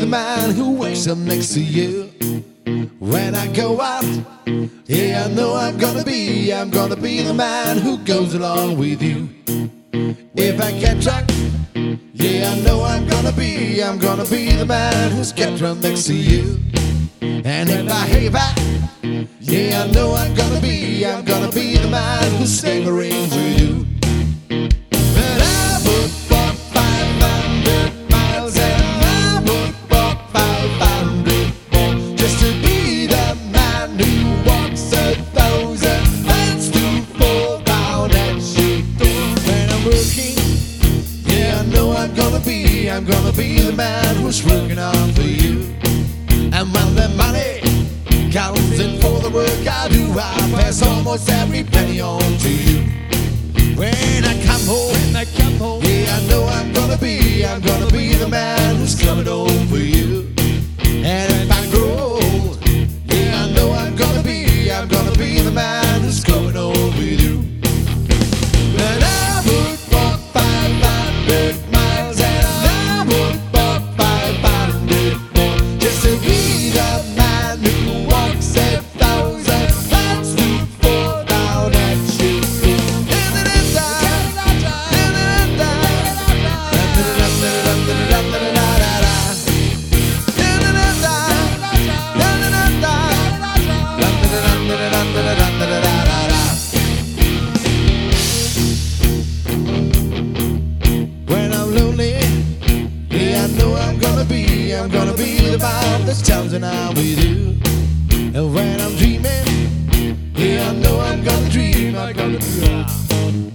man who wakes up next to you. When I go out, yeah, I know I'm gonna be the man who goes along with you. If I get drunk, yeah, I know I'm gonna be the man who's get drunk next to you. And if I hate back, yeah, I know I'm gonna be the man who's staggering with you. But I would walk 500 miles and I would walk 500 more just to be the man who walks 1,000 miles to fall down at your door. When I'm working, yeah, I know I'm gonna be the man who's working hard for you. And when the money comes in for the work I do, I pass almost every penny on to you. When I come home, yeah, I know I'm gonna be the man who's coming home for you. And if I grow old, yeah, I know I'm gonna be the man who's coming home with you. But I would walk 500 miles and I would walk 500 more just to be the man who walks 1,000 miles to fall down at you. When I'm lonely, yeah, I know I'm gonna be the man that's challenging out with you. And when I'm dreaming, yeah, I know I'm gonna dream.